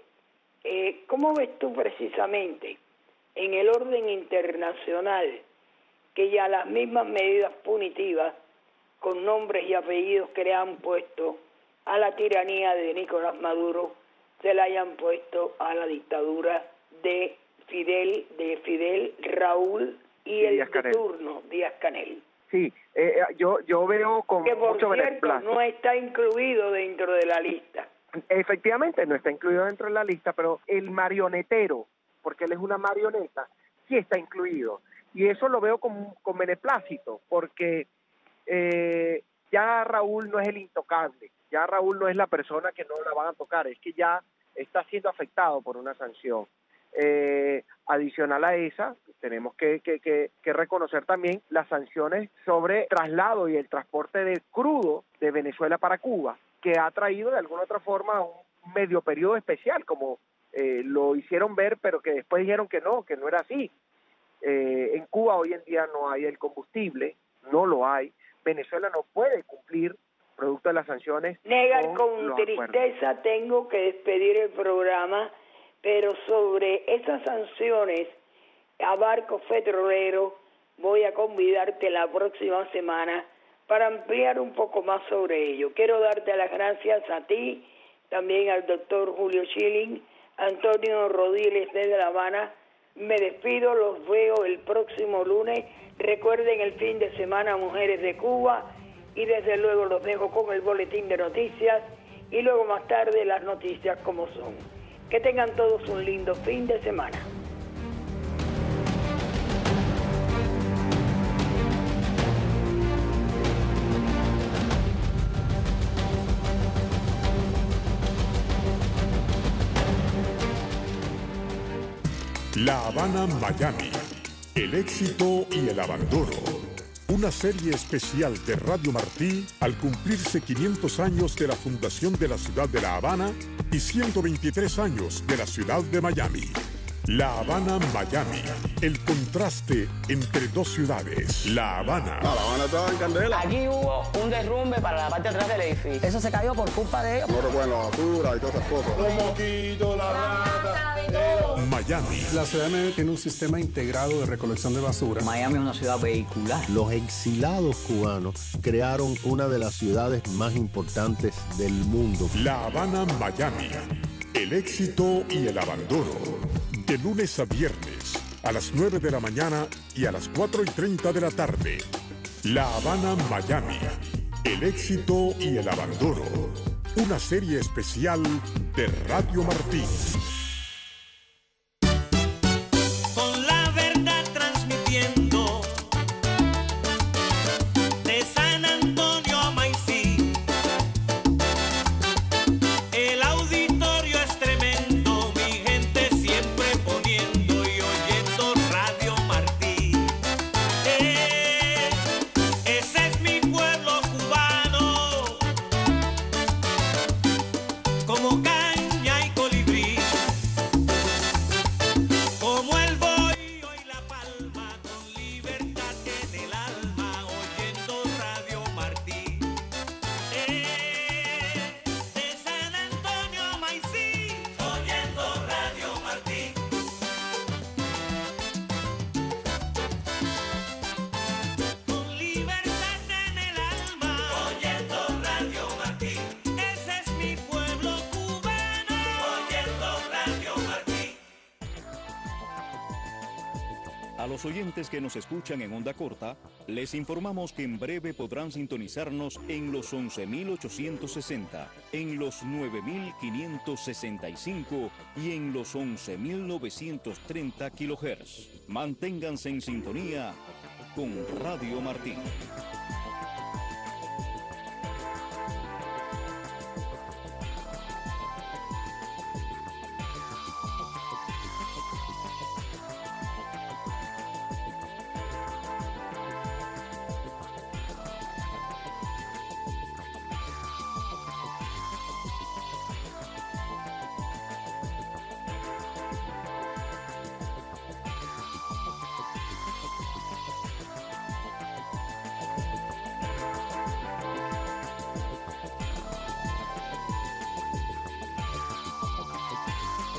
eh, ¿cómo ves tú precisamente en el orden internacional que ya las mismas medidas punitivas con nombres y apellidos que le han puesto a la tiranía de Nicolás Maduro se la hayan puesto a la dictadura de Fidel, de Fidel, Raúl y, y el de turno, Díaz-Canel? Sí, eh, yo yo veo con que por mucho cierto beneplácito. No está incluido dentro de la lista. Efectivamente, no está incluido dentro de la lista, pero el marionetero, porque él es una marioneta, sí está incluido. Y eso lo veo con, con beneplácito, porque eh, ya Raúl no es el intocable, ya Raúl no es la persona que no la van a tocar, es que ya está siendo afectado por una sanción. Eh, adicional a esa, tenemos que, que, que, que reconocer también las sanciones sobre traslado y el transporte de crudo de Venezuela para Cuba, que ha traído de alguna otra forma un medio periodo especial, como eh, lo hicieron ver, pero que después dijeron que no, que no era así. Eh, en Cuba hoy en día no hay el combustible, no lo hay. Venezuela no puede cumplir, producto de las sanciones. Negar, con, con tristeza acuerdos. Tengo que despedir el programa, pero sobre esas sanciones a barcos petroleros voy a convidarte la próxima semana para ampliar un poco más sobre ello. Quiero darte las gracias a ti, también al doctor Julio Schilling, Antonio Rodiles desde La Habana. Me despido, los veo el próximo lunes. Recuerden el fin de semana Mujeres de Cuba y desde luego los dejo con el boletín de noticias y luego más tarde las noticias como son. Que tengan todos un lindo fin de semana. La Habana, Miami. El éxito y el abandono. Una serie especial de Radio Martí al cumplirse quinientos años de la fundación de la ciudad de La Habana y ciento veintitrés años de la ciudad de Miami. La Habana, Miami. El contraste entre dos ciudades. La Habana. No, La Habana estaba en candela. Aquí hubo un derrumbe para la parte de atrás del edificio. Eso se cayó por culpa de ellos. No recuerdan la basura y todas esas cosas. Los mosquitos, la rata. Miami. La ciudad de Miami tiene un sistema integrado de recolección de basura. Miami es una ciudad vehicular. Los exilados cubanos crearon una de las ciudades más importantes del mundo. La Habana, Miami. El éxito y el abandono. De lunes a viernes, a las nueve de la mañana y a las cuatro y treinta de la tarde. La Habana, Miami. El éxito y el abandono. Una serie especial de Radio Martí. Con la verdad transmitiendo de San Antonio a Maicí. El auditorio es tremendo, mi gente siempre poniendo y oyendo Radio Martí. Eh, ese es mi pueblo cubano, como caña y colibrí, como el bohío y la palma, con libertad en el alma, oyendo Radio Martí. Eh, de San Antonio a Maicí, oyendo Radio Martí. Con libertad en el alma, oyendo Radio Martí. Ese es mi pueblo cubano, oyendo Radio Martí. A los oyentes que nos escuchan en onda corta, les informamos que en breve podrán sintonizarnos en los once mil ochocientos sesenta, en los nueve mil quinientos sesenta y cinco y en los once mil novecientos treinta kilohertz. Manténganse en sintonía con Radio Martí.